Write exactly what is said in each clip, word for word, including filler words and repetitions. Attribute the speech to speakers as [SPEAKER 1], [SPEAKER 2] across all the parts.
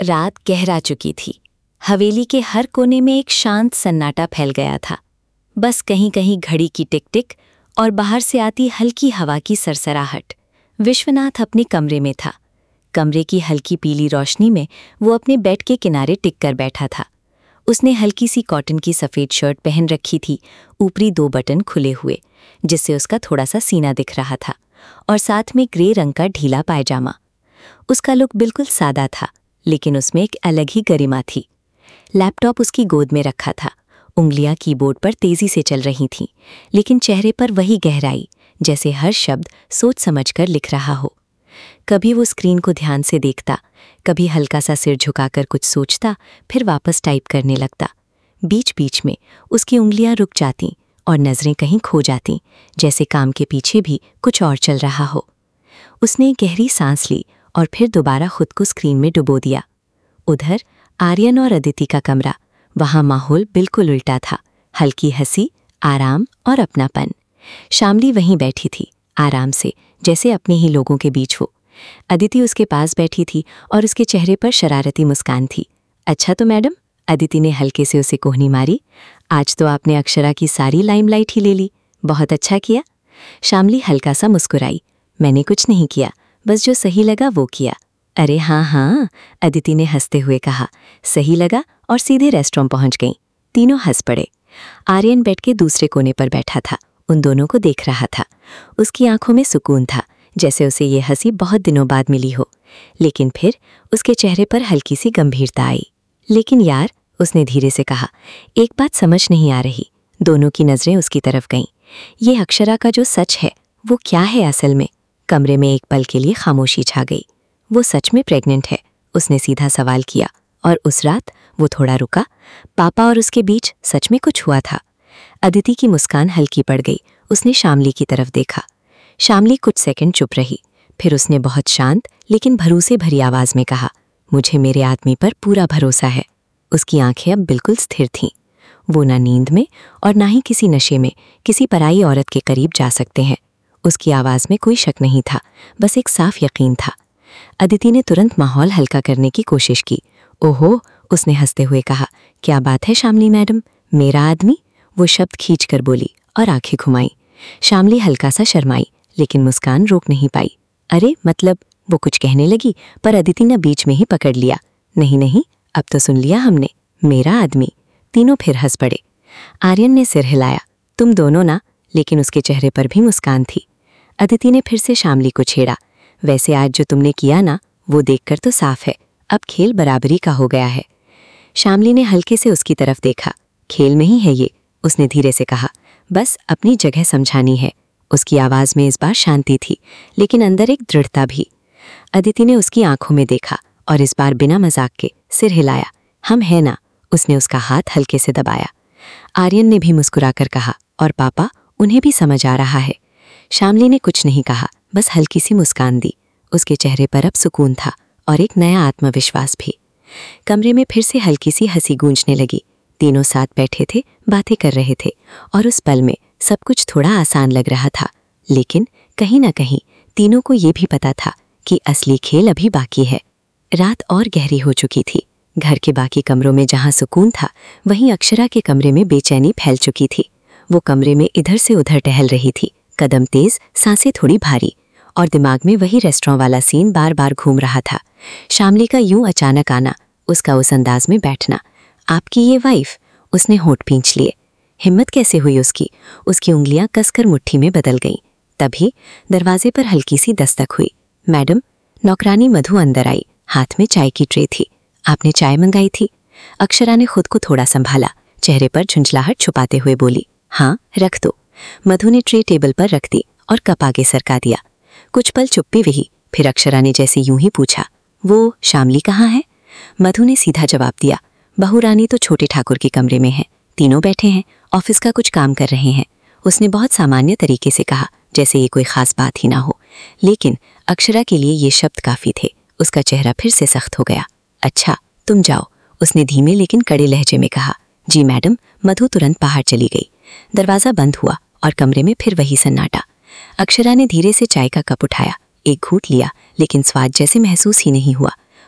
[SPEAKER 1] रात गहरा चुकी थी। हवेली के हर कोने में एक शांत सन्नाटा फैल गया था। बस कहीं कहीं घड़ी की टिक टिक और बाहर से आती हल्की हवा की सरसराहट। विश्वनाथ अपने कमरे में था। कमरे की हल्की पीली रोशनी में वो अपने बेड के किनारे टिक कर बैठा था। उसने हल्की सी कॉटन की सफ़ेद शर्ट पहन रखी थी, ऊपरी दो बटन खुले हुए, जिससे उसका थोड़ा सा सीना दिख रहा था, और साथ में ग्रे रंग का ढीला पायजामा। उसका लुक बिल्कुल सादा था, लेकिन उसमें एक अलग ही गरिमा थी। लैपटॉप उसकी गोद में रखा था। उंगलियां कीबोर्ड पर तेजी से चल रही थीं, लेकिन चेहरे पर वही गहराई, जैसे हर शब्द सोच समझकर लिख रहा हो। कभी वो स्क्रीन को ध्यान से देखता, कभी हल्का सा सिर झुकाकर कुछ सोचता, फिर वापस टाइप करने लगता। बीच बीच में उसकी उंगलियां रुक जातीं और नज़रें कहीं खो जातीं, जैसे काम के पीछे भी कुछ और चल रहा हो। उसने गहरी सांस ली और फिर दोबारा खुद को स्क्रीन में डुबो दिया। उधर आर्यन और अदिति का कमरा, वहाँ माहौल बिल्कुल उल्टा था। हल्की हंसी, आराम और अपनापन। शामली वहीं बैठी थी, आराम से, जैसे अपने ही लोगों के बीच हो। अदिति उसके पास बैठी थी और उसके चेहरे पर शरारती मुस्कान थी। अच्छा तो मैडम, अदिति ने हल्के से उसे कोहनी मारी, आज तो आपने अक्षरा की सारी लाइमलाइट ही ले ली। बहुत अच्छा किया। शामली हल्का सा मुस्कुराई। मैंने कुछ नहीं किया, बस जो सही लगा वो किया। अरे हाँ हाँ, अदिति ने हंसते हुए कहा। सही लगा और सीधे रेस्टोरेंट पहुंच गईं। तीनों हंस पड़े। आर्यन बेड के दूसरे कोने पर बैठा था, उन दोनों को देख रहा था। उसकी आंखों में सुकून था, जैसे उसे ये हंसी बहुत दिनों बाद मिली हो। लेकिन फिर उसके चेहरे पर हल्की सी गंभीरता आई। लेकिन यार, उसने धीरे से कहा, एक बात समझ नहीं आ रही। दोनों की नज़रें उसकी तरफ गईं। ये अक्षरा का जो सच है, वो क्या है असल में? कमरे में एक पल के लिए खामोशी छा गई। वो सच में प्रेग्नेंट है? उसने सीधा सवाल किया। और उस रात वो थोड़ा रुका। पापा और उसके बीच सच में कुछ हुआ था? अदिति की मुस्कान हल्की पड़ गई। उसने शामली की तरफ देखा। शामली कुछ सेकंड चुप रही, फिर उसने बहुत शांत लेकिन भरोसे भरी आवाज में कहा, मुझे मेरे आदमी पर पूरा भरोसा है। उसकी आंखें अब बिल्कुल स्थिर थीं। वो ना नींद में और ना ही किसी नशे में किसी पराई औरत के करीब जा सकते हैं। उसकी आवाज में कोई शक नहीं था, बस एक साफ यकीन था। अदिति ने तुरंत माहौल हल्का करने की कोशिश की। ओहो, उसने हंसते हुए कहा, क्या बात है शामली मैडम, मेरा आदमी? वो शब्द खींच कर बोली और आंखें घुमाई। शामली हल्का सा शर्माई, लेकिन मुस्कान रोक नहीं पाई। अरे मतलब, वो कुछ कहने लगी, पर अदिति ने बीच में ही पकड़ लिया। नहीं नहीं, अब तो सुन लिया हमने, मेरा आदमी। तीनों फिर हंस पड़े। आर्यन ने सिर हिलाया। तुम दोनों ना? लेकिन उसके चेहरे पर भी मुस्कान थी। अदिति ने फिर से शामली को छेड़ा। वैसे आज जो तुमने किया ना, वो देखकर तो साफ है, अब खेल बराबरी का हो गया है। शामली ने हल्के से उसकी तरफ देखा। खेल नहीं है ये, उसने धीरे से कहा, बस अपनी जगह समझानी है। उसकी आवाज में इस बार शांति थी, लेकिन अंदर एक दृढ़ता भी। अदिति ने उसकी आंखों में देखा और इस बार बिना मजाक के सिर हिलाया। हम है ना? उसने उसका हाथ हल्के से दबाया। आर्यन ने भी मुस्कुराकर कहा, और पापा? उन्हें भी समझ आ रहा है। शामली ने कुछ नहीं कहा, बस हल्की सी मुस्कान दी। उसके चेहरे पर अब सुकून था और एक नया आत्मविश्वास भी। कमरे में फिर से हल्की सी हंसी गूंजने लगी। तीनों साथ बैठे थे, बातें कर रहे थे, और उस पल में सब कुछ थोड़ा आसान लग रहा था। लेकिन कहीं ना कहीं तीनों को ये भी पता था कि असली खेल अभी बाकी है। रात और गहरी हो चुकी थी। घर के बाकी कमरों में जहां सुकून था, वहीं अक्षरा के कमरे में बेचैनी फैल चुकी थी। वो कमरे में इधर से उधर टहल रही थी, कदम तेज, सांसें थोड़ी भारी, और दिमाग में वही रेस्टोरेंट वाला सीन बार बार घूम रहा था। शामली का यूं अचानक आना, उसका उस अंदाज में बैठना। आपकी ये वाइफ? उसने होंठ खींच लिए। हिम्मत कैसे हुई उसकी? उसकी उंगलियां कसकर मुट्ठी में बदल गईं। तभी दरवाजे पर हल्की सी दस्तक हुई। मैडम? नौकरानी मधु अंदर आई, हाथ में चाय की ट्रे थी। आपने चाय मंगाई थी? अक्षरा ने खुद को थोड़ा संभाला, चेहरे पर झुंझलाहट छुपाते हुए बोली, हाँ रख दो। मधु ने ट्रे टेबल पर रख दी और कप आगे सरका दिया। कुछ पल चुप्पी रही, फिर अक्षरा ने जैसे यूं ही पूछा, वो शामली कहाँ है? मधु ने सीधा जवाब दिया, बहू रानी तो छोटे ठाकुर के कमरे में है, तीनों बैठे हैं, ऑफिस का कुछ काम कर रहे हैं। उसने बहुत सामान्य तरीके से कहा, जैसे ये कोई खास बात ही ना हो। लेकिन अक्षरा के लिए ये शब्द काफी थे। उसका चेहरा फिर से सख्त हो गया। अच्छा, तुम जाओ, उसने धीमे लेकिन कड़े लहजे में कहा। जी मैडम। मधु तुरंत बाहर चली गई। दरवाजा बंद हुआ और कमरे में फिर वही सन्नाटा। अक्षरा ने धीरे से चाय का कप उठाया, एक घूंट लिया, लेकिन स्वाद जैसे महसूस ही नहीं हुआ।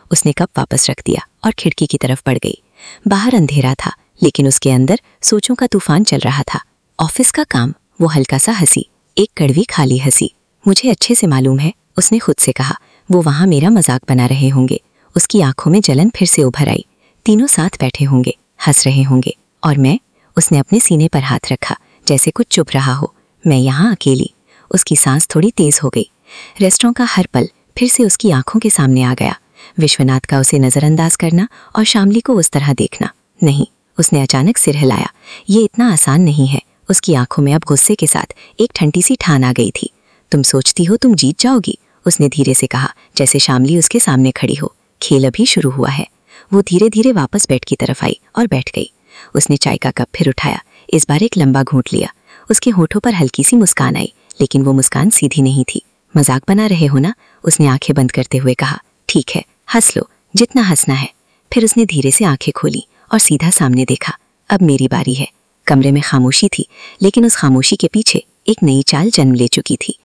[SPEAKER 1] उसने कप वापस रख दिया और खिड़की की तरफ बढ़ गई। बाहर अंधेरा था, लेकिन उसके अंदर सोचों का तूफान चल रहा था। ऑफिस का काम, वो हल्का सा हंसी, एक कड़वी खाली हंसी। मुझे अच्छे से मालूम है, उसने खुद से कहा, वो वहां मेरा मजाक बना रहे होंगे। उसकी आंखों में जलन फिर से उभर आई। तीनों साथ बैठे होंगे, हंस रहे होंगे, और मैं? उसने अपने सीने पर हाथ रखा, जैसे कुछ चुप रहा हो। मैं यहाँ अकेली। उसकी सांस थोड़ी तेज हो गई। रेस्टोरेंट का हर पल फिर से उसकी आंखों के सामने आ गया। विश्वनाथ का उसे नजरअंदाज करना और शामली को उस तरह देखना। नहीं, उसने अचानक सिर हिलाया। ये इतना आसान नहीं है। उसकी आंखों में अब गुस्से के साथ एक ठंडी सी ठान आ गई थी। तुम सोचती हो तुम जीत जाओगी? उसने धीरे से कहा, जैसे शामली उसके सामने खड़ी हो। खेल अभी शुरू हुआ है। वो धीरे धीरे वापस बेड की तरफ आई और बैठ गई। उसने चाय का कप फिर उठाया, इस बार एक लंबा घूंट लिया। उसके होठों पर हल्की सी मुस्कान आई, लेकिन वो मुस्कान सीधी नहीं थी। मजाक बना रहे हो ना? उसने आंखें बंद करते हुए कहा। ठीक है, हंस लो, जितना हंसना है। फिर उसने धीरे से आंखें खोली और सीधा सामने देखा। अब मेरी बारी है। कमरे में खामोशी थी, लेकिन उस खामोशी के पीछे एक नई चाल जन्म ले चुकी थी।